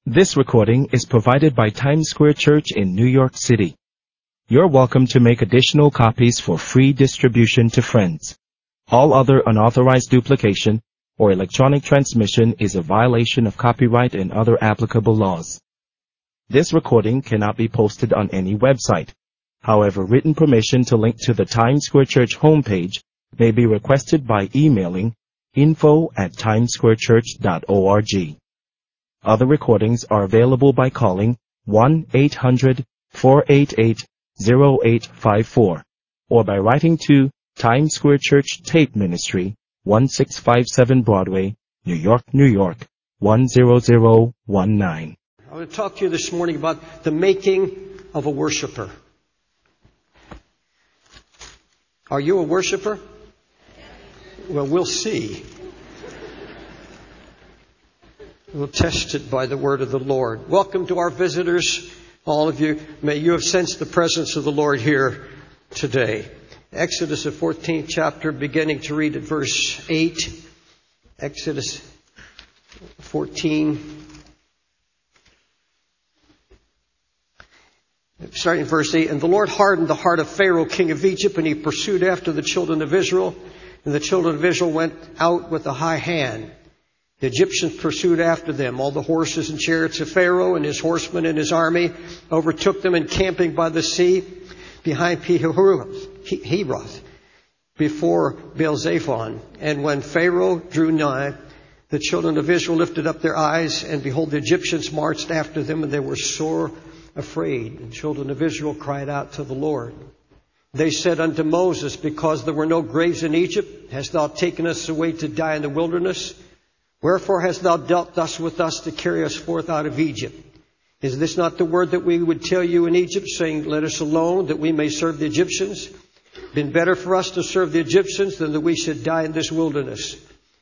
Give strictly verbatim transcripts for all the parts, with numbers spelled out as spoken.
This recording is provided by Times Square Church in New York City. You're welcome to make additional copies for free distribution to friends. All other unauthorized duplication or electronic transmission is a violation of copyright and other applicable laws. This recording cannot be posted on any website. However, written permission to link to the Times Square Church homepage may be requested by emailing info at timessquarechurch dot org. Other recordings are available by calling one eight hundred four eight eight zero eight five four or by writing to Times Square Church Tape Ministry, one six five seven Broadway, New York, New York, one zero zero one nine. I want to talk to you this morning about the making of a worshiper. Are you a worshiper? Well, we'll see. We'll test it by the word of the Lord. Welcome to our visitors, all of you. May you have sensed the presence of the Lord here today. Exodus, the fourteenth chapter, beginning to read at verse eight. Exodus fourteen. Starting in verse eight. And the Lord hardened the heart of Pharaoh, king of Egypt, and he pursued after the children of Israel. And the children of Israel went out with a high hand. The Egyptians pursued after them. All the horses and chariots of Pharaoh and his horsemen and his army overtook them, encamping by the sea behind Pihahiroth, before Baal-zephon. And when Pharaoh drew nigh, the children of Israel lifted up their eyes, and behold, the Egyptians marched after them, and they were sore afraid. And the children of Israel cried out to the Lord. They said unto Moses, because there were no graves in Egypt, hast thou taken us away to die in the wilderness? Wherefore hast thou dealt thus with us to carry us forth out of Egypt? Is this not the word that we would tell you in Egypt, saying, let us alone, that we may serve the Egyptians? Been better for us to serve the Egyptians than that we should die in this wilderness.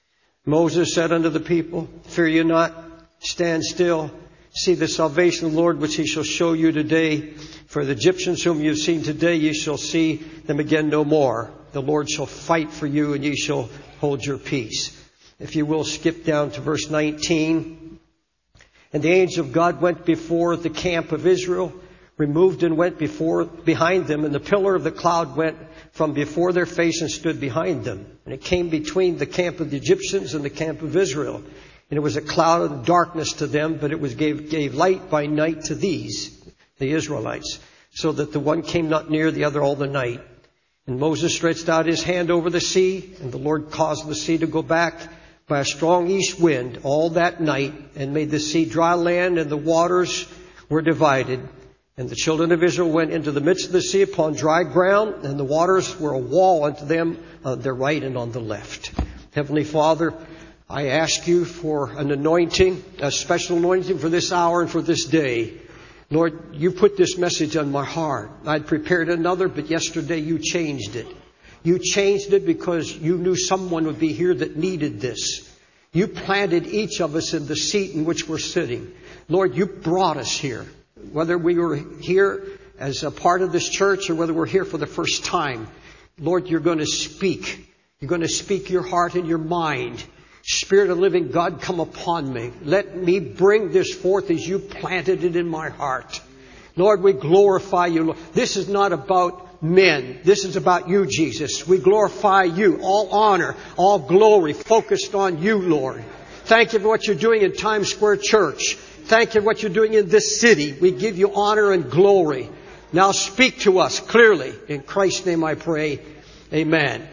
Moses said unto the people, fear you not, stand still, see the salvation of the Lord, which he shall show you today. For the Egyptians whom you have seen today, ye shall see them again no more. The Lord shall fight for you, and ye shall hold your peace. If you will skip down to verse nineteen. And the angel of God went before the camp of Israel, removed and went before behind them, and the pillar of the cloud went from before their face and stood behind them. And it came between the camp of the Egyptians and the camp of Israel. And it was a cloud of darkness to them, but it was gave, gave light by night to these, the Israelites, so that the one came not near the other all the night. And Moses stretched out his hand over the sea, and the Lord caused the sea to go back by a strong east wind all that night, and made the sea dry land, and the waters were divided. And the children of Israel went into the midst of the sea upon dry ground, and the waters were a wall unto them on their right and on the left. Heavenly Father, I ask you for an anointing, a special anointing for this hour and for this day. Lord, you put this message on my heart. I'd prepared another, but yesterday you changed it. You changed it because you knew someone would be here that needed this. You planted each of us in the seat in which we're sitting. Lord, you brought us here. Whether we were here as a part of this church or whether we're here for the first time, Lord, you're going to speak. You're going to speak your heart and your mind. Spirit of living God, come upon me. Let me bring this forth as you planted it in my heart. Lord, we glorify you. This is not about men. This is about you, Jesus. We glorify you. All honor, all glory focused on you, Lord. Thank you for what you're doing in Times Square Church. Thank you for what you're doing in this city. We give you honor and glory. Now speak to us clearly. In Christ's name I pray. Amen.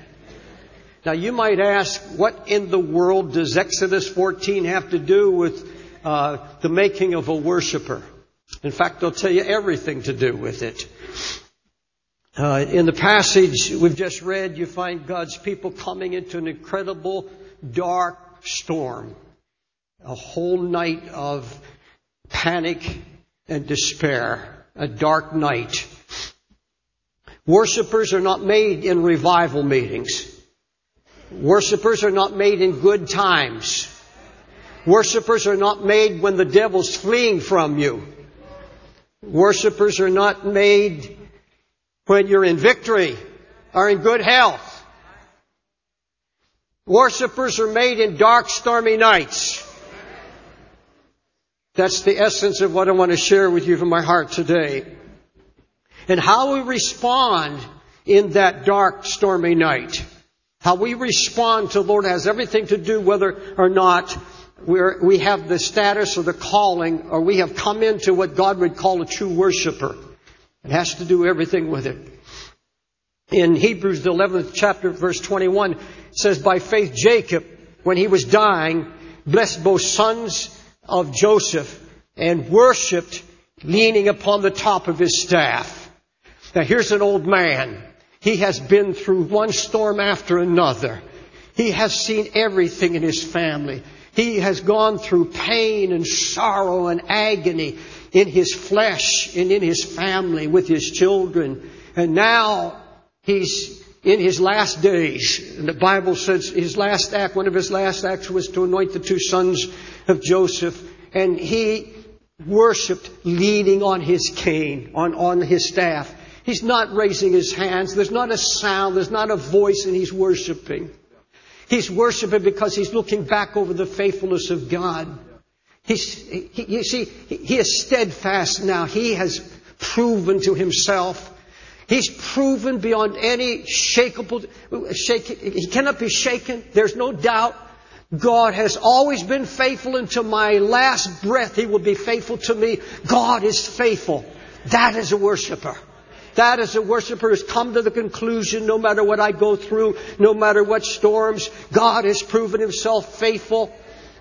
Now you might ask, what in the world does Exodus fourteen have to do with uh, the making of a worshiper? In fact, I'll tell you everything to do with it. Uh, in the passage we've just read, you find God's people coming into an incredible dark storm. A whole night of panic and despair. A dark night. Worshippers are not made in revival meetings. Worshippers are not made in good times. Worshippers are not made when the devil's fleeing from you. Worshippers are not made when you're in victory or in good health. Worshippers are made in dark, stormy nights. That's the essence of what I want to share with you from my heart today. And how we respond in that dark, stormy night. How we respond to the Lord has everything to do whether or not we're, we have the status or the calling, or we have come into what God would call a true worshiper. It has to do everything with it. In Hebrews, the eleventh chapter, verse twenty-one, it says, by faith Jacob, when he was dying, blessed both sons of Joseph and worshipped, leaning upon the top of his staff. Now here's an old man. He has been through one storm after another. He has seen everything in his family. He has gone through pain and sorrow and agony in his flesh and in his family with his children. And now he's in his last days. And the Bible says his last act, one of his last acts was to anoint the two sons of Joseph. And he worshipped leaning on his cane, on, on his staff. He's not raising his hands. There's not a sound. There's not a voice, and he's worshiping. He's worshiping because he's looking back over the faithfulness of God. He's, he, you see, he is steadfast now. He has proven to himself. He's proven beyond any shakeable, shake, he cannot be shaken. There's no doubt. God has always been faithful, and to my last breath He will be faithful to me. God is faithful. That is a worshiper. That is a worshiper who's come to the conclusion, no matter what I go through, no matter what storms, God has proven Himself faithful.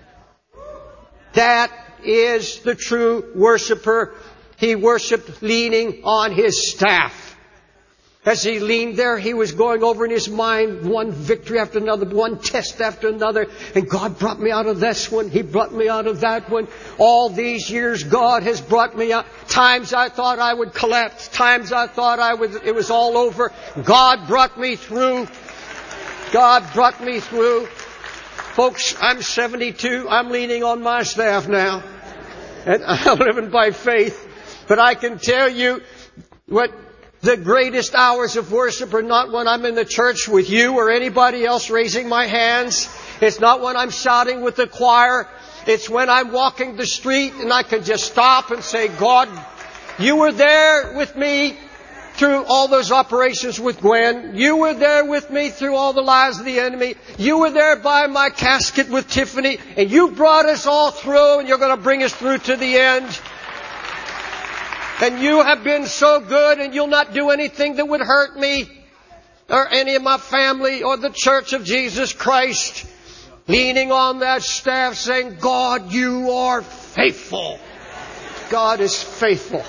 That is the true worshiper. He worshipped leaning on His staff. As he leaned there, he was going over in his mind one victory after another, one test after another. And God brought me out of this one. He brought me out of that one. All these years, God has brought me out. Times I thought I would collapse. Times I thought I would, it was all over. God brought me through. God brought me through. Folks, I'm seventy-two. I'm leaning on my staff now. And I'm living by faith. But I can tell you what the greatest hours of worship are not when I'm in the church with you or anybody else raising my hands. It's not when I'm shouting with the choir. It's when I'm walking the street and I can just stop and say, God, You were there with me through all those operations with Gwen. You were there with me through all the lies of the enemy. You were there by my casket with Tiffany. And You brought us all through, and You're going to bring us through to the end. And You have been so good, and You'll not do anything that would hurt me or any of my family or the Church of Jesus Christ. Leaning on that staff saying, God, You are faithful. God is faithful.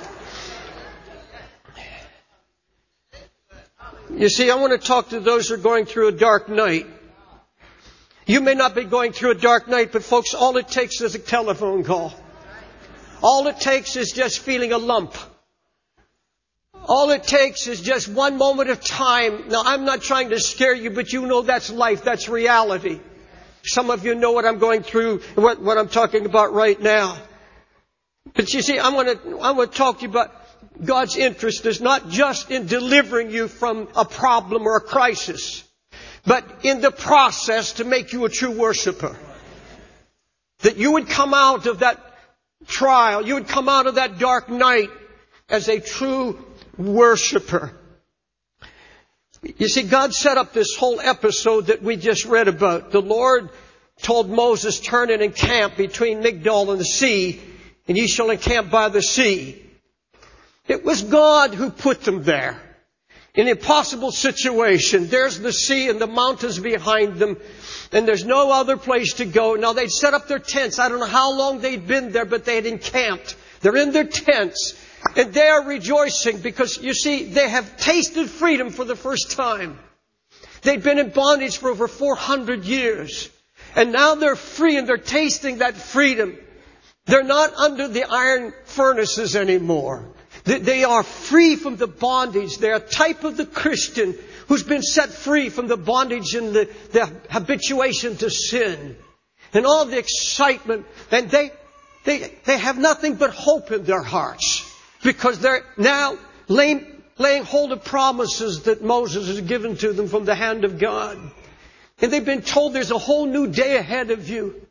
You see, I want to talk to those who are going through a dark night. You may not be going through a dark night, but folks, all it takes is a telephone call. All it takes is just feeling a lump. All it takes is just one moment of time. Now, I'm not trying to scare you, but you know that's life. That's reality. Some of you know what I'm going through, what, what I'm talking about right now. But you see, I'm going to, I'm going to talk to you about God's interest is not just in delivering you from a problem or a crisis, but in the process to make you a true worshiper. That you would come out of that trial, you would come out of that dark night as a true worshiper. You see, God set up this whole episode that we just read about. The Lord told Moses, turn and encamp between Migdol and the sea, and ye shall encamp by the sea. It was God who put them there. In an impossible situation. There's the sea and the mountains behind them. And there's no other place to go. Now they'd set up their tents. I don't know how long they'd been there, but they had encamped. They're in their tents. And they are rejoicing because, you see, they have tasted freedom for the first time. They'd been in bondage for over four hundred years. And now they're free and they're tasting that freedom. They're not under the iron furnaces anymore. They are free from the bondage. They're a type of the Christian who's been set free from the bondage and the, the habituation to sin. And all the excitement. And they, they, they have nothing but hope in their hearts. Because they're now laying, laying hold of promises that Moses has given to them from the hand of God. And they've been told there's a whole new day ahead of you.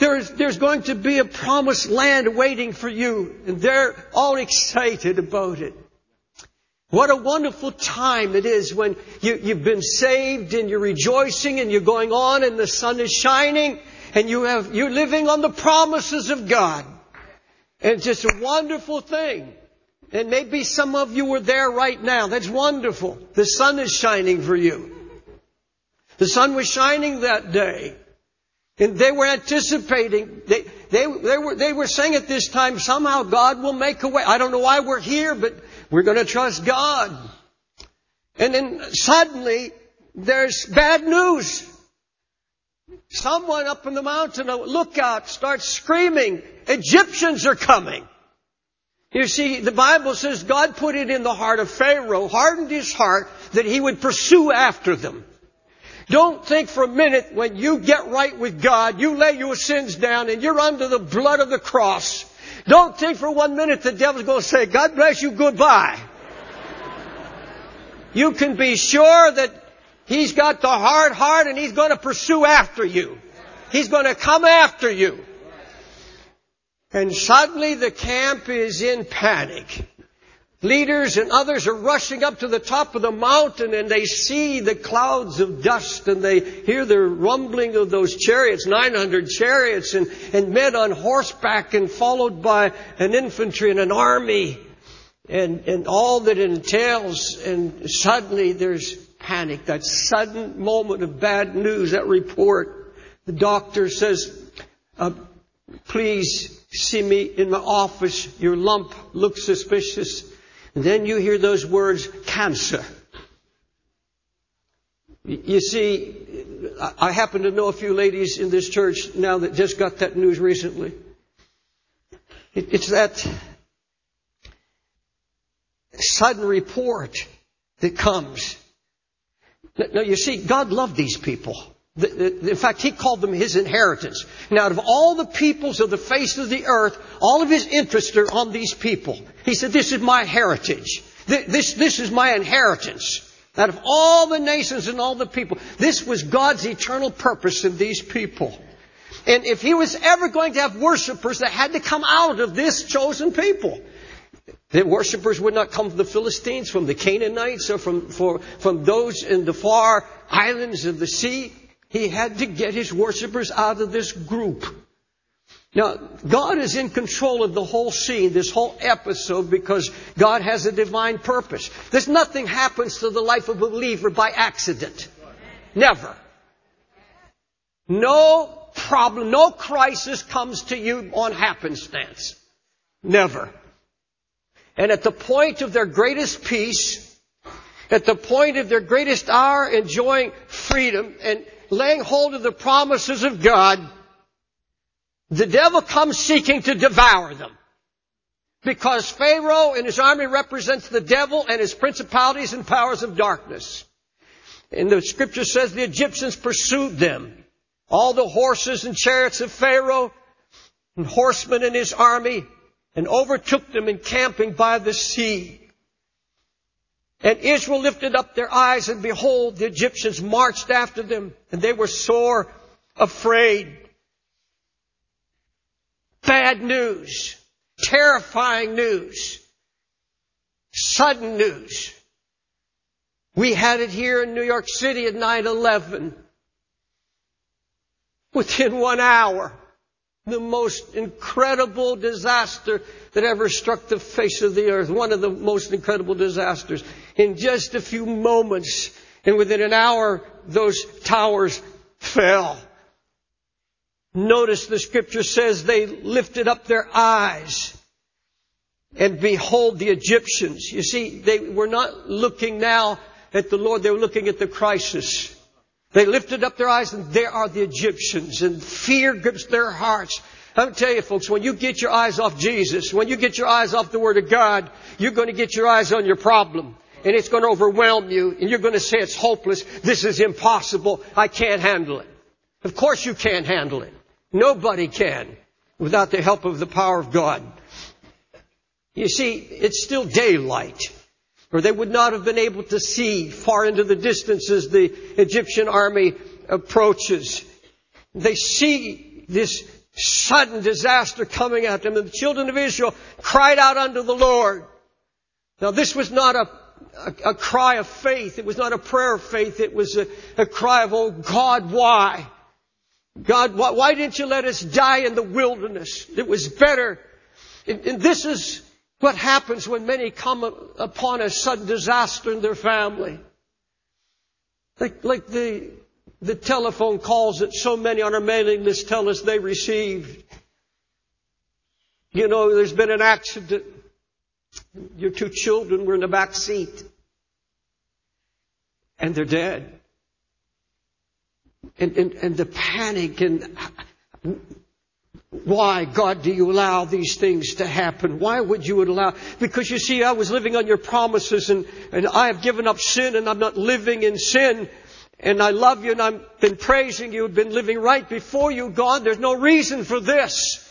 There's, there's going to be a promised land waiting for you. And they're all excited about it. What a wonderful time it is when you, you've been saved and you're rejoicing and you're going on and the sun is shining and you have, you're living on the promises of God. And it's just a wonderful thing. And maybe some of you are there right now. That's wonderful. The sun is shining for you. The sun was shining that day. And they were anticipating, they, they, they were, they were saying at this time, somehow God will make a way. I don't know why we're here, but we're going to trust God. And then suddenly, there's bad news. Someone up in the mountain, a lookout, starts screaming, Egyptians are coming. You see, the Bible says God put it in the heart of Pharaoh, hardened his heart, that he would pursue after them. Don't think for a minute when you get right with God, you lay your sins down and you're under the blood of the cross. Don't think for one minute the devil's going to say, God bless you, goodbye. You can be sure that he's got the hard heart and he's going to pursue after you. He's going to come after you. And suddenly the camp is in panic. Leaders and others are rushing up to the top of the mountain and they see the clouds of dust and they hear the rumbling of those chariots, nine hundred chariots and, and men on horseback and followed by an infantry and an army and, and all that it entails. And suddenly there's panic, that sudden moment of bad news, that report. The doctor says, uh, please see me in my office. Your lump looks suspicious. And then you hear those words, cancer. You see, I happen to know a few ladies in this church now that just got that news recently. It's that sudden report that comes. Now, you see, God loved these people. In fact, He called them His inheritance. Now, out of all the peoples of the face of the earth, all of His interests are on these people. He said, this is my heritage. This, this is my inheritance. Out of all the nations and all the people, this was God's eternal purpose in these people. And if He was ever going to have worshipers that had to come out of this chosen people, the worshipers would not come from the Philistines, from the Canaanites, or from, for, from those in the far islands of the sea. He had to get His worshipers out of this group. Now, God is in control of the whole scene, this whole episode, because God has a divine purpose. There's nothing happens to the life of a believer by accident. Never. No problem, no crisis comes to you on happenstance. Never. And at the point of their greatest peace, at the point of their greatest hour, enjoying freedom and laying hold of the promises of God, the devil comes seeking to devour them. Because Pharaoh and his army represents the devil and his principalities and powers of darkness. And the scripture says the Egyptians pursued them. All the horses and chariots of Pharaoh and horsemen in his army, and overtook them encamping by the sea. And Israel lifted up their eyes, and behold, the Egyptians marched after them, and they were sore afraid. Bad news. Terrifying news. Sudden news. We had it here in New York City at nine eleven. Within one hour. The most incredible disaster that ever struck the face of the earth. One of the most incredible disasters. In just a few moments, and within an hour, those towers fell. Notice the scripture says they lifted up their eyes, and behold the Egyptians. You see, they were not looking now at the Lord, they were looking at the crisis. They lifted up their eyes, and there are the Egyptians, and fear grips their hearts. I'm telling you, folks, when you get your eyes off Jesus, when you get your eyes off the Word of God, you're going to get your eyes on your problem. And it's going to overwhelm you, and you're going to say it's hopeless. This is impossible. I can't handle it. Of course you can't handle it. Nobody can without the help of the power of God. You see, it's still daylight. Or they would not have been able to see far into the distance as the Egyptian army approaches. They see this sudden disaster coming at them. And the children of Israel cried out unto the Lord. Now this was not a, a, a cry of faith. It was not a prayer of faith. It was a, a cry of, oh God, why? God, why, why didn't you let us die in the wilderness? It was better. And, and this is what happens when many come upon a sudden disaster in their family. Like, like the, the telephone calls that so many on our mailing list tell us they received. You know, there's been an accident. Your two children were in the back seat. And they're dead. And, and, and the panic and why, God, do you allow these things to happen? Why would you allow? Because you see, I was living on your promises and, and I have given up sin and I'm not living in sin. And I love you and I've been praising you, been living right before you, God. There's no reason for this.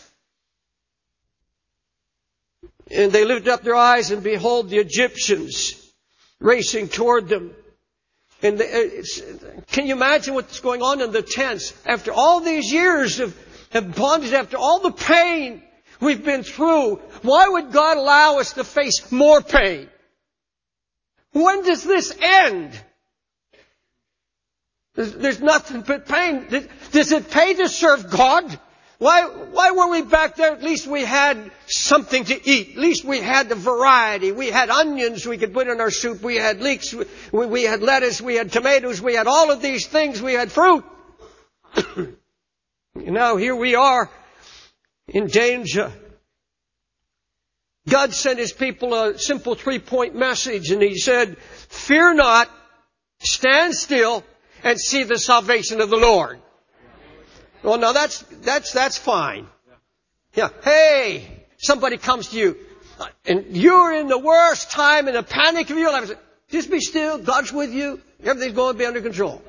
And they lifted up their eyes and behold the Egyptians racing toward them. And it's, can you imagine what's going on in the tents? After all these years of, of bondage, after all the pain we've been through, why would God allow us to face more pain? When does this end? There's, there's nothing but pain. Does it pay to serve God? Why, why were we back there? At least we had something to eat. At least we had the variety. We had onions we could put in our soup. We had leeks. We, we had lettuce. We had tomatoes. We had all of these things. We had fruit. Now here we are in danger. God sent His people a simple three-point message, and He said, fear not, stand still, and see the salvation of the Lord. Well, now that's, that's, that's fine. Yeah. Hey, somebody comes to you and you're in the worst time in the panic of your life. Just be still. God's with you. Everything's going to be under control.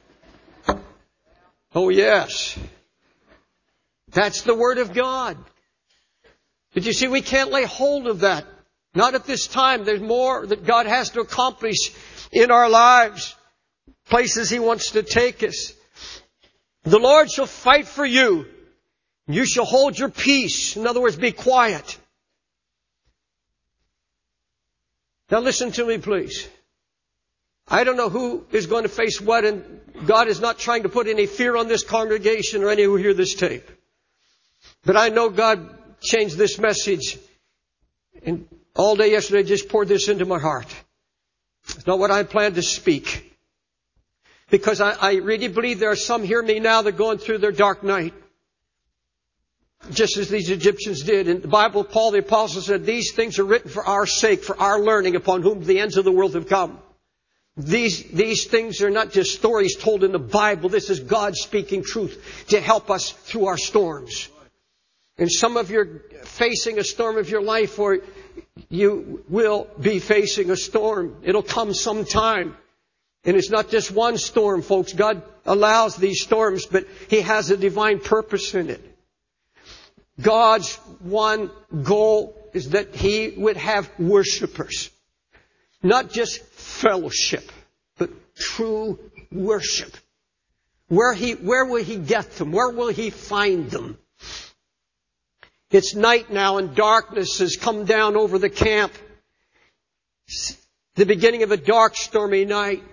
Oh, yes. That's the Word of God. But you see, we can't lay hold of that. Not at this time. There's more that God has to accomplish in our lives. Places He wants to take us. The Lord shall fight for you. You shall hold your peace. In other words, be quiet. Now listen to me, please. I don't know who is going to face what, and God is not trying to put any fear on this congregation or any who hear this tape. But I know God changed this message, and all day yesterday just poured this into my heart. It's not what I planned to speak. Because I, I really believe there are some hear me now that are going through their dark night. Just as these Egyptians did. In the Bible, Paul the Apostle said, these things are written for our sake, for our learning, upon whom the ends of the world have come. These, these things are not just stories told in the Bible. This is God speaking truth to help us through our storms. And some of you are facing a storm of your life, or you will be facing a storm. It'll come sometime. And it's not just one storm, folks. God allows these storms, but He has a divine purpose in it. God's one goal is that He would have worshipers. Not just fellowship, but true worship. Where he, where will He get them? Where will He find them? It's night now and darkness has come down over the camp. It's the beginning of a dark, stormy night.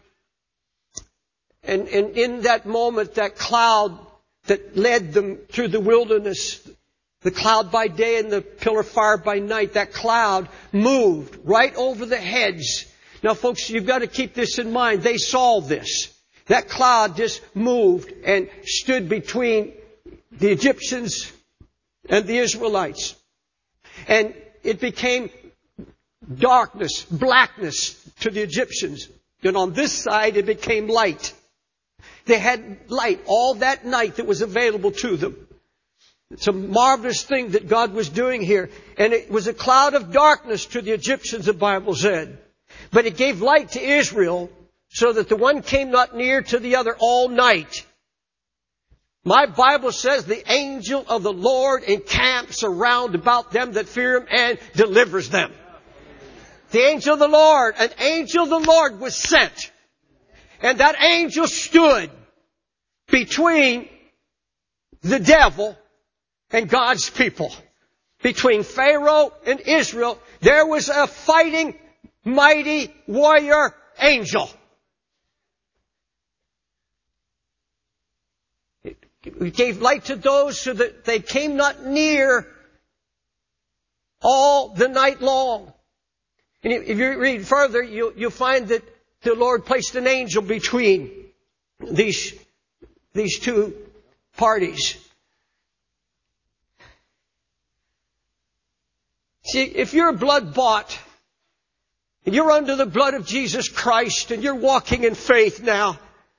And, and in that moment, that cloud that led them through the wilderness, the cloud by day and the pillar of fire by night, that cloud moved right over the heads. Now, folks, you've got to keep this in mind. They saw this. That cloud just moved and stood between the Egyptians and the Israelites. And it became darkness, blackness to the Egyptians. And on this side, it became light. They had light all that night that was available to them. It's a marvelous thing that God was doing here. And it was a cloud of darkness to the Egyptians, the Bible said. But it gave light to Israel so that the one came not near to the other all night. My Bible says the angel of the Lord encamps around about them that fear Him and delivers them. The angel of the Lord, an angel of the Lord was sent. And that angel stood between the devil and God's people. Between Pharaoh and Israel, there was a fighting, mighty warrior angel. He gave light to those so that they came not near all the night long. And if you read further, you'll, you'll find that the Lord placed an angel between these, these two parties. See, if you're blood bought, and you're under the blood of Jesus Christ, and you're walking in faith now,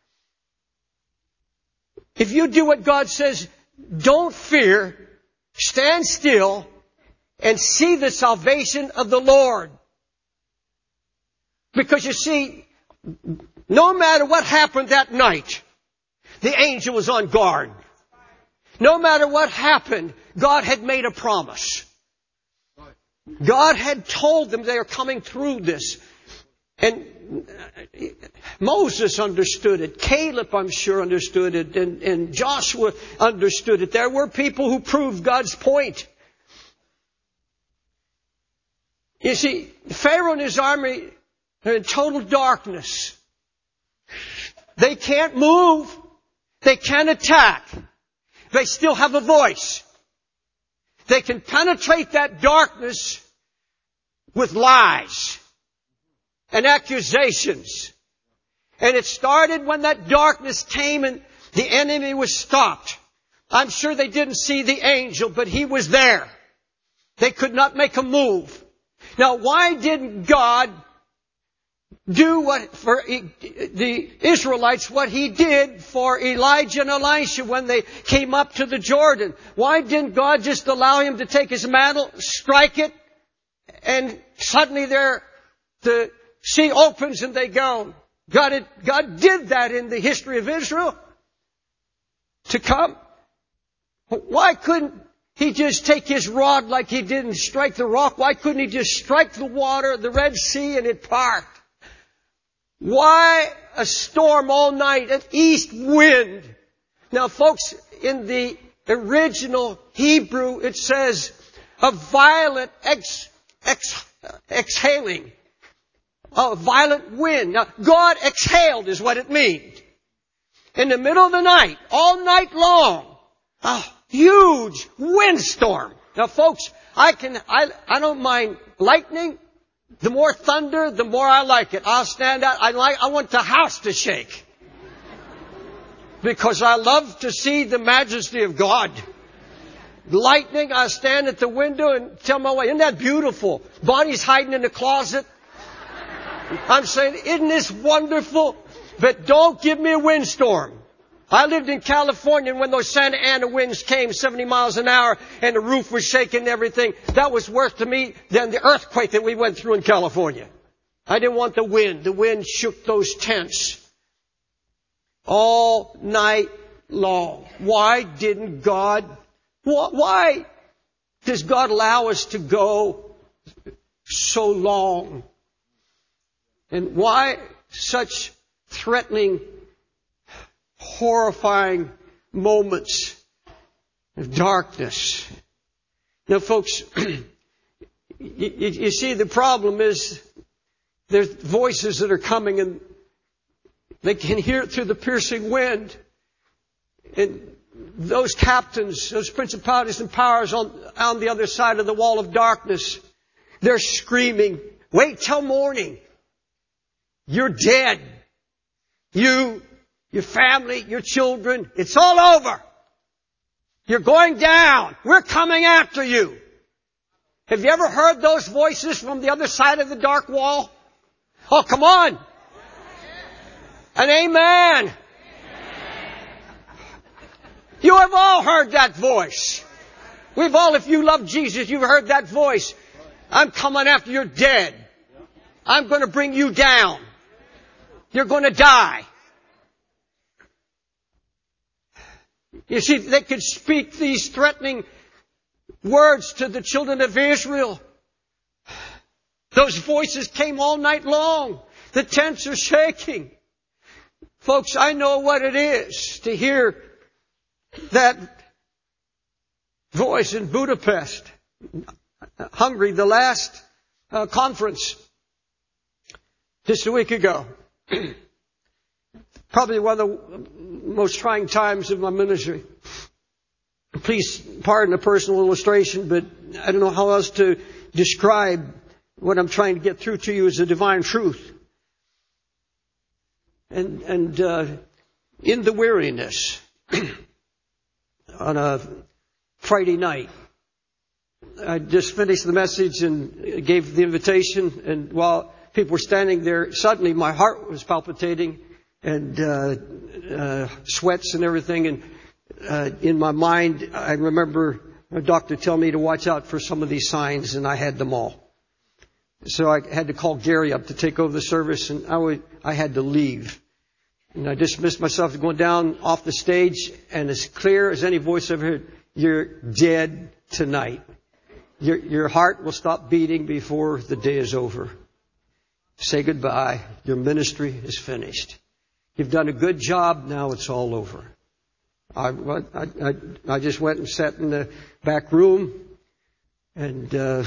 if you do what God says, don't fear, stand still, and see the salvation of the Lord. Because you see, no matter what happened that night, the angel was on guard. No matter what happened, God had made a promise. God had told them they are coming through this. And Moses understood it. Caleb, I'm sure, understood it. And, and Joshua understood it. There were people who proved God's point. You see, Pharaoh and his army are in total darkness. They can't move. They can't attack. They still have a voice. They can penetrate that darkness with lies and accusations. And it started when that darkness came and the enemy was stopped. I'm sure they didn't see the angel, but he was there. They could not make a move. Now, why didn't God do what for the Israelites, what He did for Elijah and Elisha when they came up to the Jordan? Why didn't God just allow him to take his mantle, strike it, and suddenly there the sea opens and they go? God, had, God did that in the history of Israel to come. Why couldn't He just take His rod like He did and strike the rock? Why couldn't He just strike the water, the Red Sea, and it parted? Why a storm all night, an east wind? Now, folks, in the original Hebrew, it says a violent ex, ex, exhaling. A violent wind. Now, God exhaled is what it means. In the middle of the night, all night long, a huge windstorm. Now, folks, I can, I, I don't mind lightning. The more thunder, the more I like it. I'll stand out. I like, I want the house to shake. Because I love to see the majesty of God. Lightning, I stand at the window and tell my wife, isn't that beautiful? Body's hiding in the closet. I'm saying, isn't this wonderful? But don't give me a windstorm. I lived in California, and when those Santa Ana winds came seventy miles an hour and the roof was shaking and everything, that was worse to me than the earthquake that we went through in California. I didn't want the wind. The wind shook those tents all night long. Why didn't God, why does God allow us to go so long? And why such threatening, horrifying moments of darkness? Now, folks, you, you see, the problem is there's voices that are coming and they can hear it through the piercing wind. And those captains, those principalities and powers on, on the other side of the wall of darkness, they're screaming, wait till morning. You're dead. You, your family, your children, it's all over. You're going down. We're coming after you. Have you ever heard those voices from the other side of the dark wall? Oh, come on. An amen. You have all heard that voice. We've all, if you love Jesus, you've heard that voice. I'm coming after you. You're dead. I'm going to bring you down. You're going to die. You see, they could speak these threatening words to the children of Israel. Those voices came all night long. The tents are shaking. Folks, I know what it is to hear that voice in Budapest, Hungary, the last uh, conference just a week ago. Probably one of the most trying times of my ministry. Please pardon a personal illustration, but I don't know how else to describe what I'm trying to get through to you as a divine truth. And, and uh, in the weariness, on a Friday night, I just finished the message and gave the invitation, and while people were standing there, suddenly my heart was palpitating, and uh, uh, sweats and everything, and uh, in my mind, I remember a doctor telling me to watch out for some of these signs, and I had them all. So I had to call Gary up to take over the service, and I would, I had to leave. And I dismissed myself going down off the stage, and as clear as any voice I've heard, you're dead tonight. Your, your heart will stop beating before the day is over. Say goodbye. Your ministry is finished. You've done a good job. Now it's all over. I, I, I, I just went and sat in the back room and uh,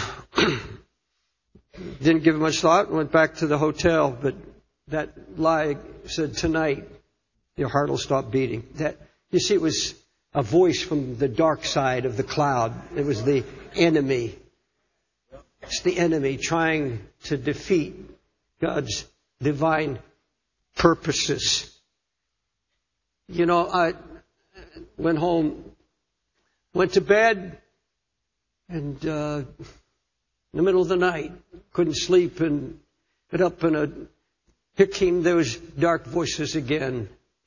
didn't give it much thought. Went back to the hotel, but that lie said, tonight your heart will stop beating. That, you see, it was a voice from the dark side of the cloud. It was the enemy. It's the enemy trying to defeat God's divine purposes. You know, I went home, went to bed, and uh, in the middle of the night, couldn't sleep, and got up, and a, here came those dark voices again.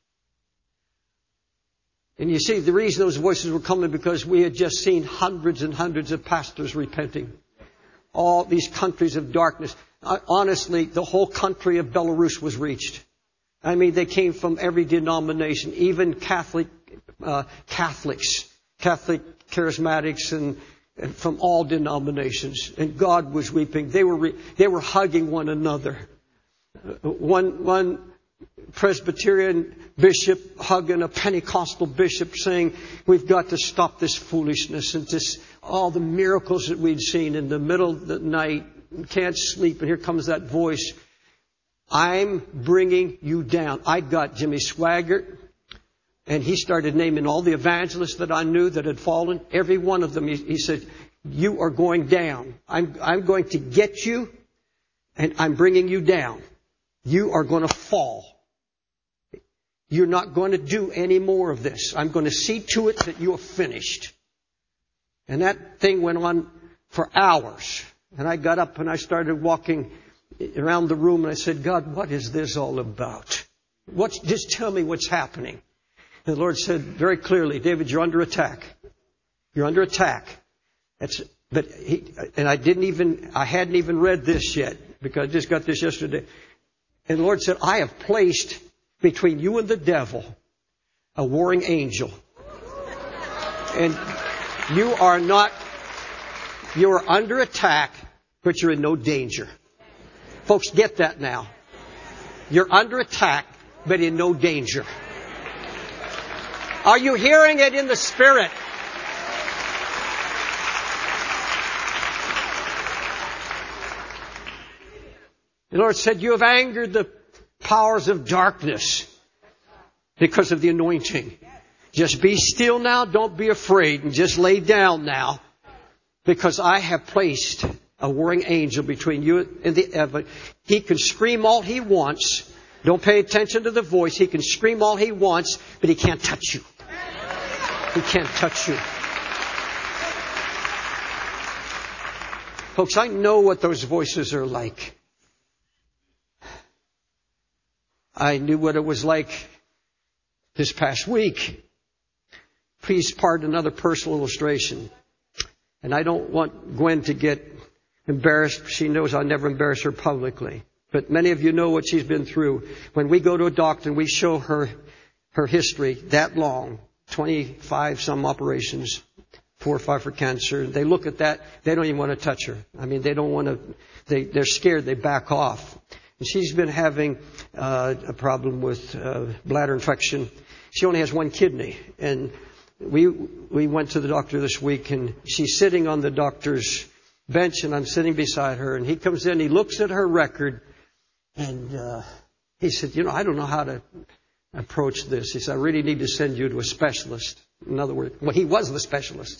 And you see, the reason those voices were coming because we had just seen hundreds and hundreds of pastors repenting. All these countries of darkness. I, honestly, the whole country of Belarus was reached. I mean, they came from every denomination, even Catholic uh, Catholics, Catholic charismatics, and, and from all denominations. And God was weeping. They were re, they were hugging one another. One one Presbyterian bishop hugging a Pentecostal bishop, saying, "We've got to stop this foolishness," and just all the miracles that we'd seen in the middle of the night. Can't sleep, and here comes that voice. I'm bringing you down. I got Jimmy Swaggart, and he started naming all the evangelists that I knew that had fallen. Every one of them, he, he said, "You are going down. I'm, I'm going to get you, and I'm bringing you down. You are going to fall. You're not going to do any more of this. I'm going to see to it that you are finished." And that thing went on for hours. And I got up and I started walking around the room, and I said, "God, what is this all about? What's, just tell me what's happening." And the Lord said very clearly, "David, you're under attack. You're under attack." That's, but he, and I didn't even, I hadn't even read this yet because I just got this yesterday. And the Lord said, "I have placed between you and the devil a warring angel. And you are not, you are under attack, but you're in no danger." Folks, get that now. You're under attack, but in no danger. Are you hearing it in the Spirit? The Lord said, "You have angered the powers of darkness because of the anointing. Just be still now. Don't be afraid, and just lay down now, because I have placed a warring angel between you and the devil. He can scream all he wants. Don't pay attention to the voice. He can scream all he wants, but he can't touch you. He can't touch you." Folks, I know what those voices are like. I knew what it was like this past week. Please pardon another personal illustration. And I don't want Gwen to get embarrassed. She knows I'll never embarrass her publicly. But many of you know what she's been through. When we go to a doctor and we show her her history that long, twenty-five some operations, four or five for cancer, they look at that, they don't even want to touch her. I mean, they don't want to, they, they're scared, they back off. And she's been having uh, a problem with uh, bladder infection. She only has one kidney. And we we went to the doctor this week, and she's sitting on the doctor's bench, and I'm sitting beside her, and he comes in, he looks at her record, and uh, he said, you know, I don't know how to approach this. He said, I really need to send you to a specialist. In other words, well, he was the specialist.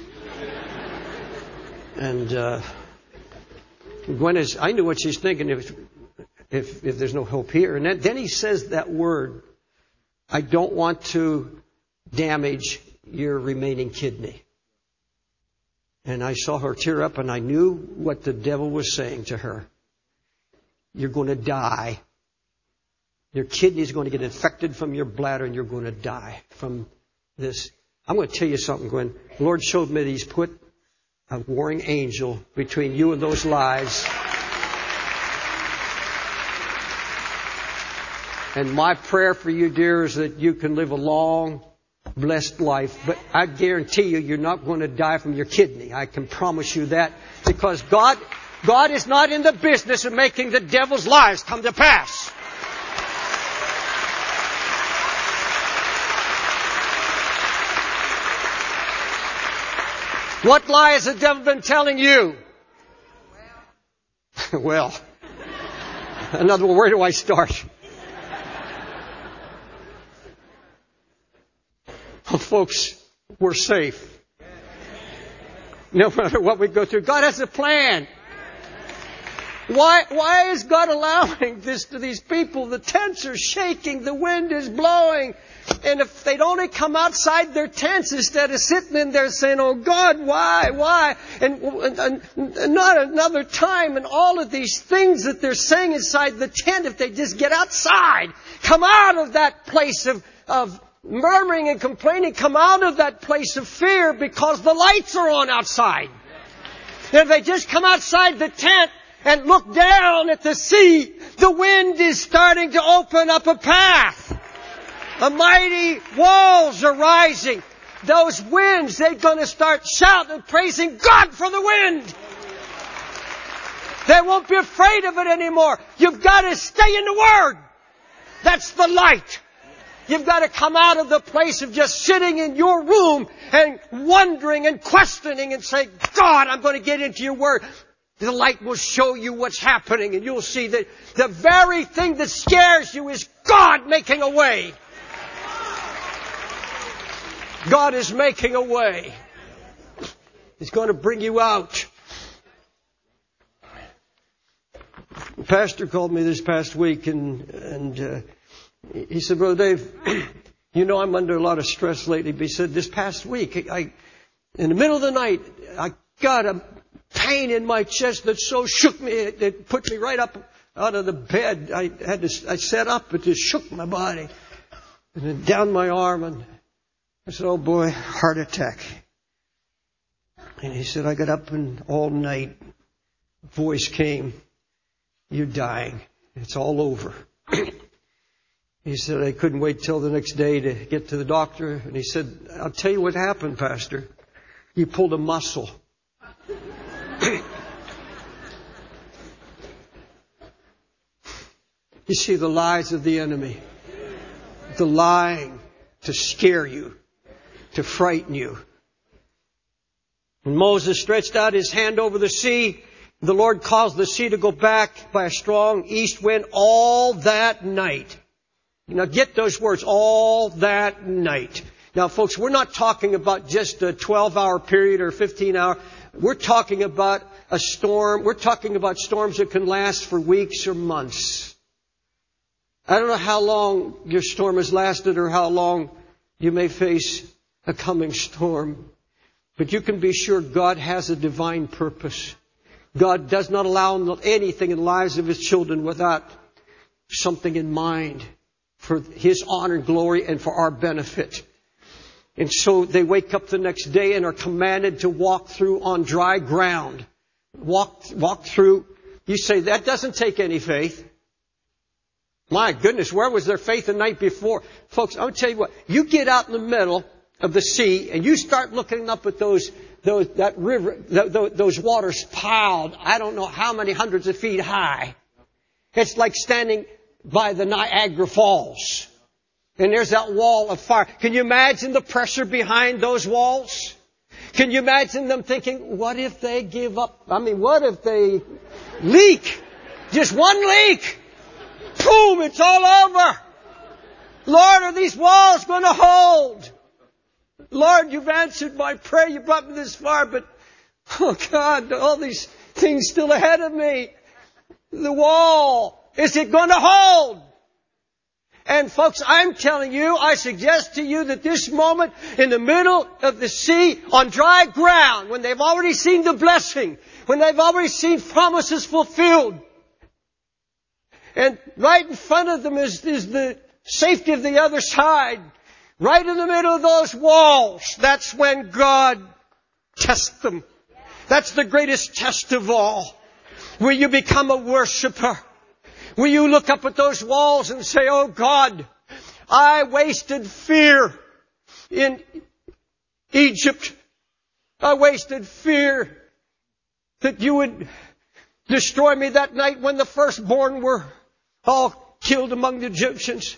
And uh, Gwen is, I knew what she's thinking if if, if there's no hope here. And then, then he says that word, I don't want to damage your remaining kidney. And I saw her tear up, and I knew what the devil was saying to her. You're going to die. Your kidney is going to get infected from your bladder, and you're going to die from this. I'm going to tell you something, Gwen. The Lord showed me that He's put a warring angel between you and those lies. And my prayer for you, dear, is that you can live a long, blessed life. But I guarantee you, you're not going to die from your kidney. I can promise you that. Because God, God is not in the business of making the devil's lies come to pass. What lie has the devil been telling you? Well, another one, where do I start? Oh, folks, we're safe. No matter what we go through, God has a plan. Why, why is God allowing this to these people? The tents are shaking, the wind is blowing. And if they'd only come outside their tents instead of sitting in there saying, oh God, why, why? And, and, and not another time. And all of these things that they're saying inside the tent, if they just get outside, come out of that place of, of murmuring and complaining, come out of that place of fear because the lights are on outside. And if they just come outside the tent and look down at the sea, the wind is starting to open up a path. The mighty walls are rising. Those winds, they're going to start shouting and praising God for the wind. They won't be afraid of it anymore. You've got to stay in the Word. That's the light. You've got to come out of the place of just sitting in your room and wondering and questioning and say, God, I'm going to get into your Word. The light will show you what's happening, and you'll see that the very thing that scares you is God making a way. God is making a way. He's going to bring you out. The pastor called me this past week, and and uh, he said, Brother Dave, you know I'm under a lot of stress lately. But he said, this past week, I, in the middle of the night, I got a pain in my chest that so shook me, it, it put me right up out of the bed. I had to, I sat up, it just shook my body, and then down my arm, and I said, oh boy, heart attack. And he said, I got up and all night, voice came, you're dying. It's all over. He said, I couldn't wait till the next day to get to the doctor. And he said, I'll tell you what happened, Pastor. You pulled a muscle. You see the lies of the enemy. The lying to scare you, to frighten you. When Moses stretched out his hand over the sea, the Lord caused the sea to go back by a strong east wind all that night. Now get those words, all that night. Now folks, we're not talking about just a twelve hour period or fifteen hour. We're talking about a storm. We're talking about storms that can last for weeks or months. I don't know how long your storm has lasted or how long you may face a coming storm. But you can be sure God has a divine purpose. God does not allow anything in the lives of His children without something in mind for His honor and glory and for our benefit. And so they wake up the next day and are commanded to walk through on dry ground. Walk, walk through. You say, that doesn't take any faith. My goodness, where was their faith the night before? Folks, I'll tell you what. You get out in the middle of the sea and you start looking up at those, those, that river, those, those waters piled, I don't know how many hundreds of feet high. It's like standing by the Niagara Falls. And there's that wall of fire. Can you imagine the pressure behind those walls? Can you imagine them thinking, what if they give up? I mean, what if they leak? Just one leak. Boom, it's all over. Lord, are these walls going to hold? Lord, you've answered my prayer. You brought me this far, but, oh God, all these things still ahead of me. The wall, is it going to hold? And folks, I'm telling you, I suggest to you that this moment in the middle of the sea, on dry ground, when they've already seen the blessing, when they've already seen promises fulfilled, and right in front of them is, is the safety of the other side, right in the middle of those walls, that's when God tests them. That's the greatest test of all. Will you become a worshiper? Will you look up at those walls and say, oh God, I wasted fear in Egypt. I wasted fear that you would destroy me that night when the firstborn were all killed among the Egyptians.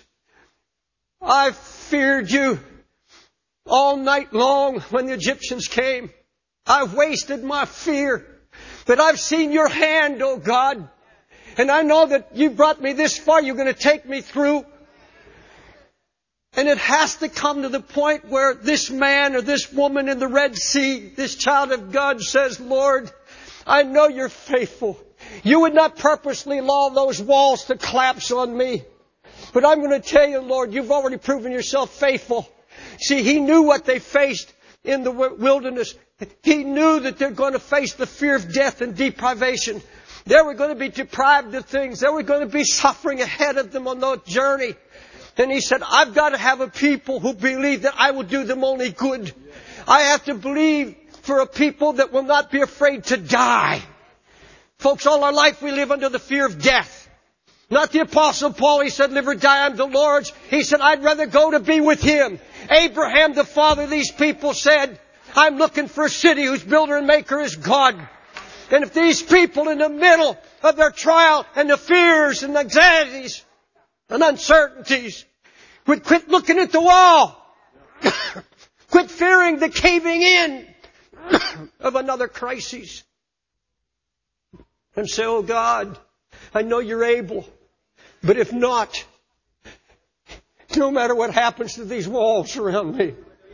I feared you all night long when the Egyptians came. I've wasted my fear. But I've seen your hand, oh God. And I know that you brought me this far. You're going to take me through. And it has to come to the point where this man or this woman in the Red Sea, this child of God says, Lord, I know you're faithful. You would not purposely allow those walls to collapse on me. But I'm going to tell you, Lord, you've already proven yourself faithful. See, he knew what they faced in the wilderness. He knew that they're going to face the fear of death and deprivation. They were going to be deprived of things. They were going to be suffering ahead of them on that journey. And he said, I've got to have a people who believe that I will do them only good. I have to believe for a people that will not be afraid to die. Folks, all our life we live under the fear of death. Not the Apostle Paul. He said, live or die, I'm the Lord's. He said, I'd rather go to be with Him. Abraham, the father of these people, said, I'm looking for a city whose builder and maker is God. And if these people in the middle of their trial and the fears and anxieties and uncertainties would quit looking at the wall, quit fearing the caving in of another crisis, and say, oh God, I know you're able, but if not, no matter what happens to these walls around me,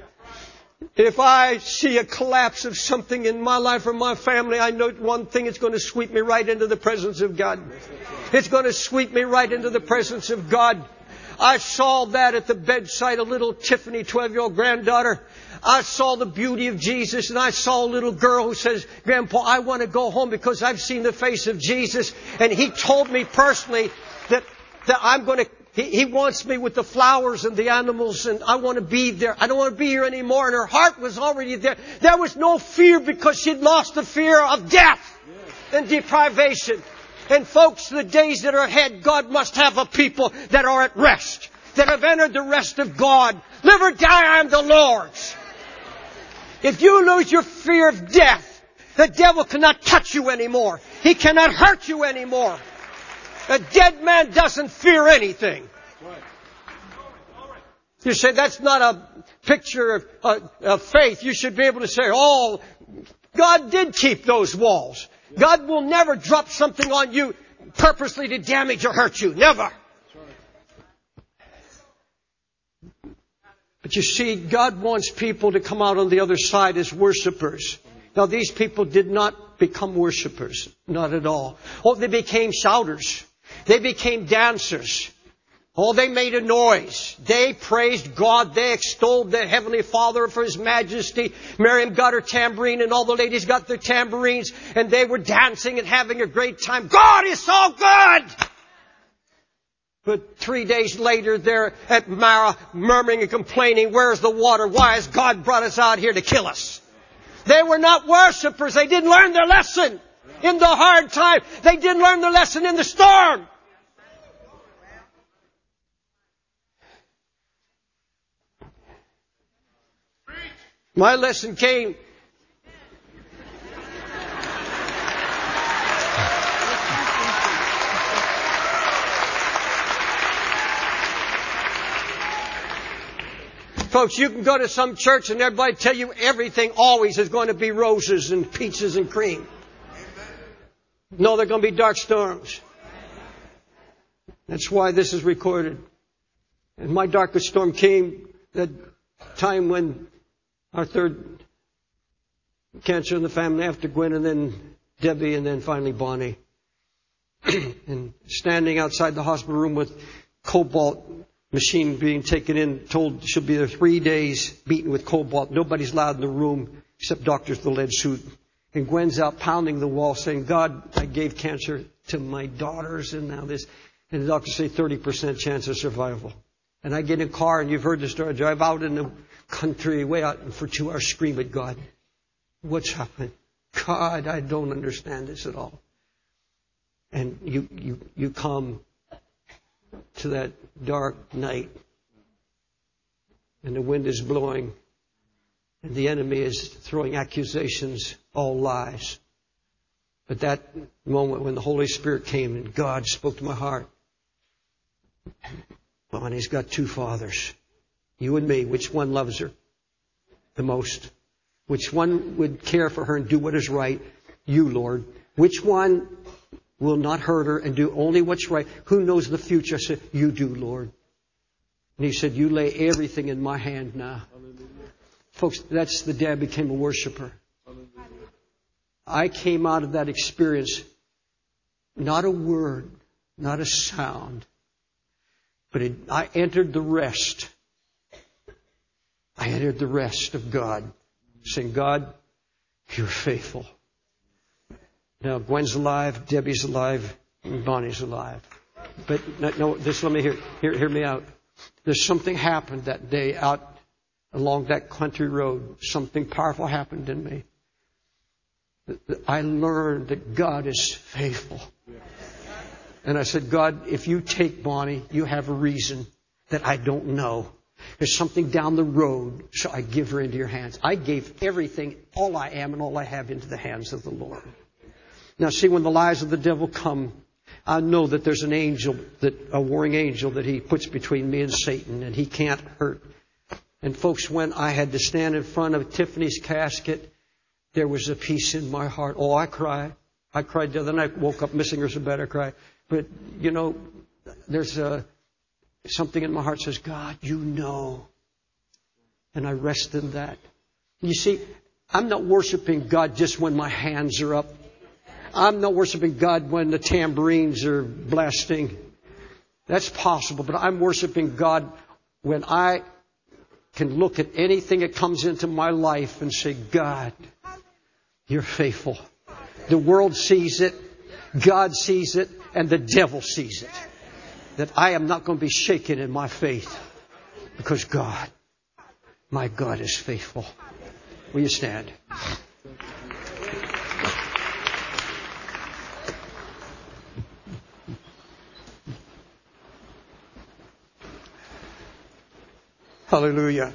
if I see a collapse of something in my life or my family, I know one thing, it's going to sweep me right into the presence of God. It's going to sweep me right into the presence of God. I saw that at the bedside of little Tiffany, twelve-year-old granddaughter. I saw the beauty of Jesus, and I saw a little girl who says, Grandpa, I want to go home because I've seen the face of Jesus. And he told me personally that, that I'm going to He, he wants me with the flowers and the animals, and I want to be there. I don't want to be here anymore. And her heart was already there. There was no fear because she'd lost the fear of death and deprivation. And folks, the days that are ahead, God must have a people that are at rest, that have entered the rest of God. Live or die, I'm the Lord's. If you lose your fear of death, the devil cannot touch you anymore. He cannot hurt you anymore. A dead man doesn't fear anything. You say that's not a picture of, uh, of faith. You should be able to say, oh, God did keep those walls. God will never drop something on you purposely to damage or hurt you. Never. But you see, God wants people to come out on the other side as worshipers. Now, these people did not become worshipers. Not at all. Oh, they became shouters. They became dancers. Oh, they made a noise. They praised God. They extolled the Heavenly Father for His majesty. Miriam got her tambourine and all the ladies got their tambourines. And they were dancing and having a great time. God is so good! But three days later, they're at Marah murmuring and complaining, where's the water? Why has God brought us out here to kill us? They were not worshipers. They didn't learn their lesson in the hard time. They didn't learn their lesson in the storm. My lesson came Folks, you can go to some church and everybody tell you everything always is going to be roses and peaches and cream. No, they're going to be dark storms. That's why this is recorded. And my darkest storm came that time when our third cancer in the family, after Gwen and then Debbie and then finally Bonnie. And standing outside the hospital room with cobalt machine being taken in, told she'll be there three days beaten with cobalt. Nobody's allowed in the room except doctors with the lead suit. And Gwen's out pounding the wall saying, God, I gave cancer to my daughters and now this. And the doctors say thirty percent chance of survival. And I get in a car, and you've heard the story, I drive out in the country, way out, and for two hours scream at God. What's happened? God, I don't understand this at all. And you, you, you come to that dark night, and the wind is blowing, and the enemy is throwing accusations, all lies. But that moment when the Holy Spirit came and God spoke to my heart, Bonnie's got two fathers, you and me. Which one loves her the most? Which one would care for her and do what is right? You, Lord. Which one will not hurt her and do only what's right? Who knows the future? I said, you do, Lord. And He said, you lay everything in my hand now. Hallelujah. Folks, that's the day I became a worshiper. Hallelujah. I came out of that experience, not a word, not a sound, but it, I entered the rest. I entered the rest of God, saying, God, you're faithful. Now, Gwen's alive, Debbie's alive, and Bonnie's alive. But no, no just let me hear, hear, hear me out. There's something happened that day out along that country road. Something powerful happened in me. I learned that God is faithful. And I said, God, if you take Bonnie, you have a reason that I don't know. There's something down the road, so I give her into your hands. I gave everything, all I am and all I have, into the hands of the Lord. Now, see, when the lies of the devil come, I know that there's an angel, that a warring angel that he puts between me and Satan, and he can't hurt. And folks, when I had to stand in front of Tiffany's casket, there was a peace in my heart. Oh, I cried. I cried the other night. Woke up missing her so bad I cried. But, you know, there's a, something in my heart says, God, you know. And I rest in that. You see, I'm not worshiping God just when my hands are up. I'm not worshiping God when the tambourines are blasting. That's possible. But I'm worshiping God when I can look at anything that comes into my life and say, God, you're faithful. The world sees it. God sees it. And the devil sees it. That I am not going to be shaken in my faith. Because God, my God is faithful. Will you stand? Hallelujah.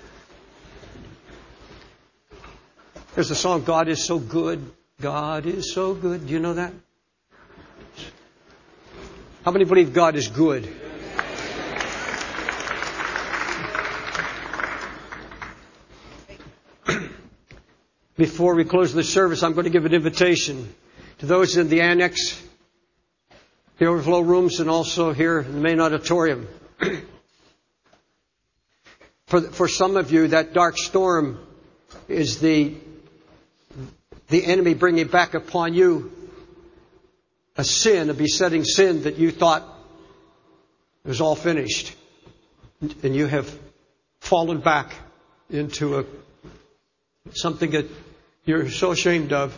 There's a song, God is so good. God is so good. Do you know that? How many believe God is good? Before we close the service, I'm going to give an invitation to those in the annex, the overflow rooms, and also here in the main auditorium. For, for some of you, that dark storm is the, the enemy bringing back upon you a sin, a besetting sin that you thought was all finished. And you have fallen back into a, something that you're so ashamed of.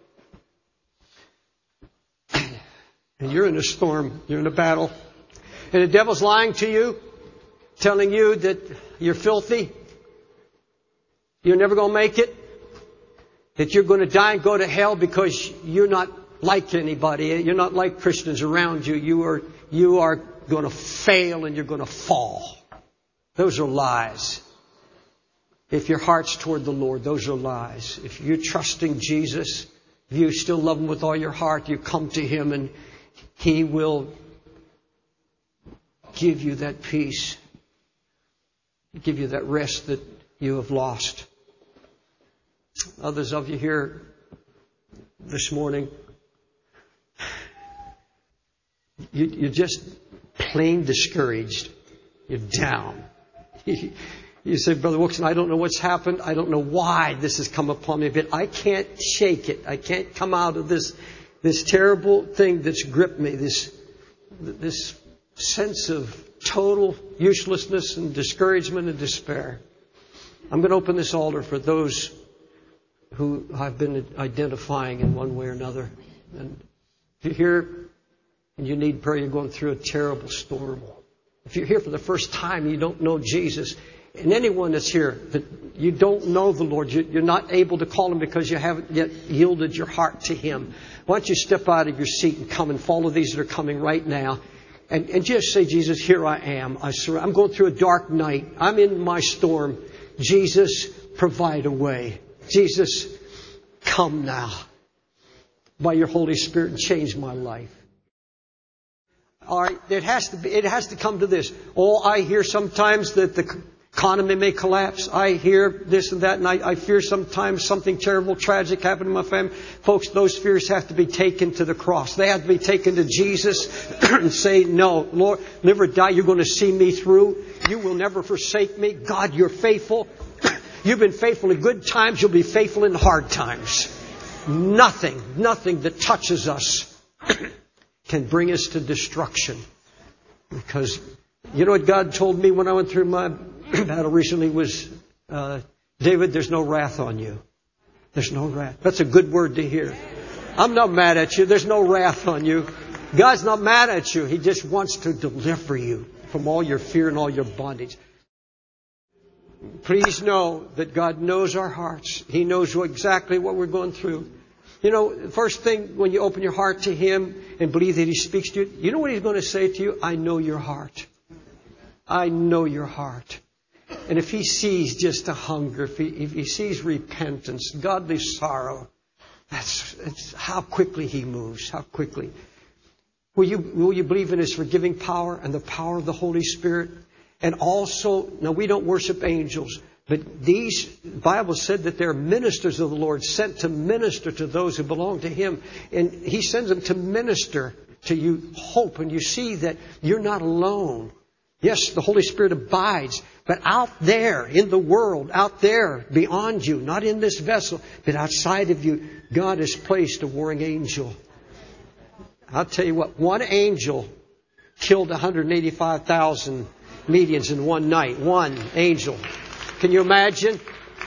And you're in a storm. You're in a battle. And the devil's lying to you, telling you that you're filthy, you're never going to make it, that you're going to die and go to hell because you're not like anybody. You're not like Christians around you. You are, you are going to fail and you're going to fall. Those are lies. If your heart's toward the Lord, those are lies. If you're trusting Jesus, if you still love Him with all your heart, you come to Him and He will give you that peace. give you that rest that you have lost. Others of you here this morning, you, you're just plain discouraged. You're down. You say, Brother Wilkerson, I don't know what's happened. I don't know why this has come upon me, but I can't shake it. I can't come out of this this terrible thing that's gripped me, this this sense of total uselessness and discouragement and despair. I'm going to open this altar for those who I've been identifying in one way or another. And if you're here and you need prayer, you're going through a terrible storm. If you're here for the first time and you don't know Jesus, and anyone that's here that you don't know the Lord, you're not able to call Him because you haven't yet yielded your heart to Him, why don't you step out of your seat and come and follow these that are coming right now. And, and just say, Jesus, here I am. I surrender. I'm going through a dark night. I'm in my storm. Jesus, provide a way. Jesus, come now by your Holy Spirit and change my life. All right, it has to be, it has to come to this. Oh, I hear sometimes that the economy may collapse. I hear this and that, and I, I fear sometimes something terrible, tragic happened in my family. Folks, those fears have to be taken to the cross. They have to be taken to Jesus and say, no, Lord, live or die, you're going to see me through. You will never forsake me. God, you're faithful. You've been faithful in good times. You'll be faithful in hard times. Nothing, nothing that touches us can bring us to destruction. Because you know what God told me when I went through my battle recently was, uh, David, there's no wrath on you. There's no wrath. That's a good word to hear. I'm not mad at you. There's no wrath on you. God's not mad at you. He just wants to deliver you from all your fear and all your bondage. Please know that God knows our hearts. He knows exactly what we're going through. You know, first thing when you open your heart to Him and believe that He speaks to you, you know what He's going to say to you? I know your heart. I know your heart. And if He sees just a hunger, if He, if he sees repentance, godly sorrow, that's, that's how quickly He moves, how quickly. Will you, will you believe in His forgiving power and the power of the Holy Spirit? And also, now we don't worship angels, but these, the Bible said that they're ministers of the Lord, sent to minister to those who belong to Him. And He sends them to minister to you hope. And you see that you're not alone. Yes, the Holy Spirit abides, but out there in the world, out there beyond you, not in this vessel, but outside of you, God has placed a warring angel. I'll tell you what, one angel killed one hundred eighty-five thousand medians in one night. One angel. Can you imagine?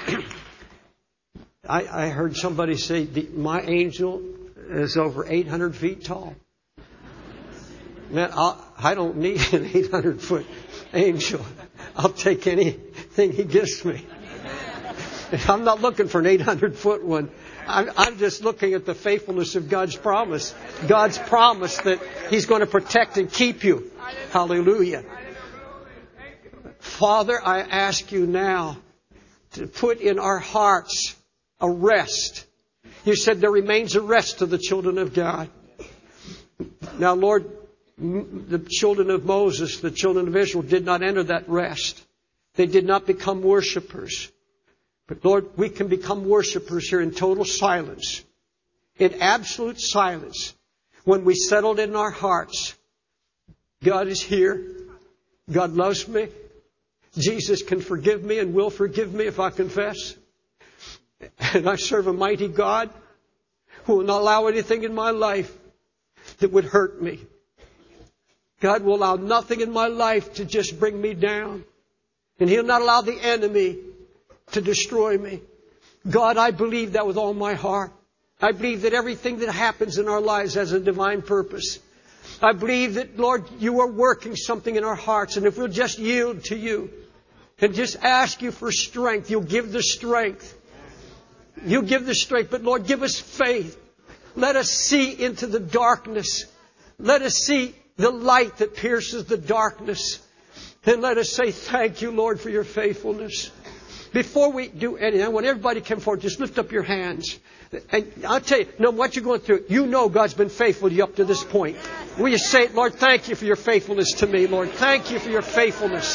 I, I heard somebody say, my angel is over eight hundred feet tall. Man, I'll, I don't need an eight hundred foot angel. I'll take anything He gives me. I'm not looking for an eight hundred foot one. I'm, I'm just looking at the faithfulness of God's promise. God's promise that He's going to protect and keep you. Hallelujah. Father, I ask you now to put in our hearts a rest. You said there remains a rest to the children of God. Now, Lord, the children of Moses, the children of Israel did not enter that rest. They did not become worshipers. But Lord, we can become worshipers here in total silence, in absolute silence. When we settled in our hearts, God is here. God loves me. Jesus can forgive me and will forgive me if I confess. And I serve a mighty God who will not allow anything in my life that would hurt me. God will allow nothing in my life to just bring me down. And He'll not allow the enemy to destroy me. God, I believe that with all my heart. I believe that everything that happens in our lives has a divine purpose. I believe that, Lord, you are working something in our hearts. And if we'll just yield to you and just ask you for strength, you'll give the strength. You'll give the strength. But Lord, give us faith. Let us see into the darkness. Let us see the light that pierces the darkness. And let us say, thank you, Lord, for your faithfulness. Before we do anything, I want everybody to come forward. Just lift up your hands. And I'll tell you, no, what you're going through, you know God's been faithful to you up to this point. Will you say, Lord, thank you for your faithfulness to me, Lord. Thank you for your faithfulness.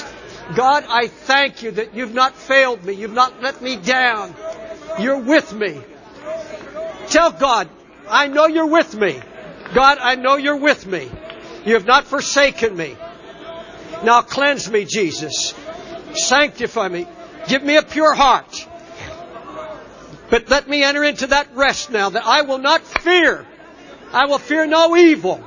God, I thank you that you've not failed me. You've not let me down. You're with me. Tell God, I know you're with me. God, I know you're with me. You have not forsaken me. Now cleanse me, Jesus. Sanctify me. Give me a pure heart. But let me enter into that rest now, that I will not fear. I will fear no evil.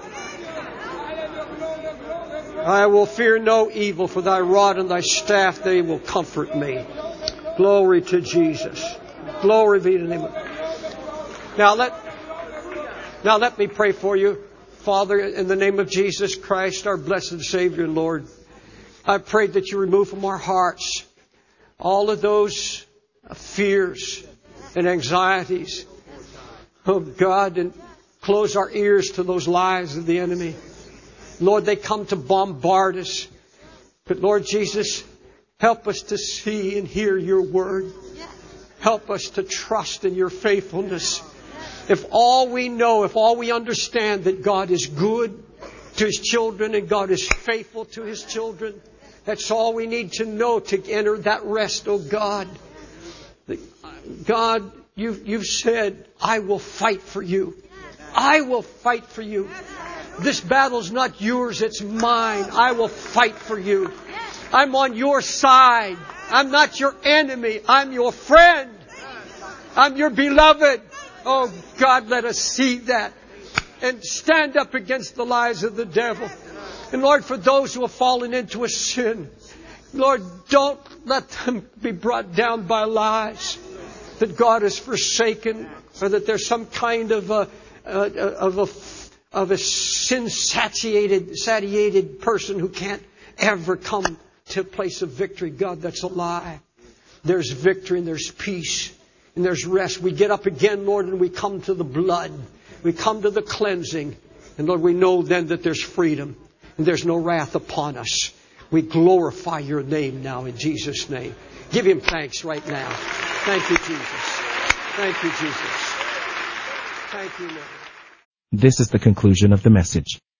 I will fear no evil, for thy rod and thy staff, they will comfort me. Glory to Jesus. Glory be to the name of God. Now let, now let me pray for you. Father, in the name of Jesus Christ, our blessed Savior and Lord, I pray that you remove from our hearts all of those fears and anxieties. Oh God, and close our ears to those lies of the enemy. Lord, they come to bombard us. But Lord Jesus, help us to see and hear your word. Help us to trust in your faithfulness. If all we know, if all we understand that God is good to His children and God is faithful to His children, that's all we need to know to enter that rest, oh God. God, you've, you've said, I will fight for you. I will fight for you. This battle's not yours, it's mine. I will fight for you. I'm on your side. I'm not your enemy. I'm your friend. I'm your beloved. Oh God, let us see that and stand up against the lies of the devil. And Lord, for those who have fallen into a sin, Lord, don't let them be brought down by lies that God is forsaken, or that there's some kind of a, uh, of a of a sin-satiated satiated person who can't ever come to a place of victory. God, that's a lie. There's victory and there's peace and there's rest. We get up again, Lord, and we come to the blood. We come to the cleansing. And Lord, we know then that there's freedom and there's no wrath upon us. We glorify your name now in Jesus' name. Give Him thanks right now. Thank you, Jesus. Thank you, Jesus. Thank you, Lord. This is the conclusion of the message.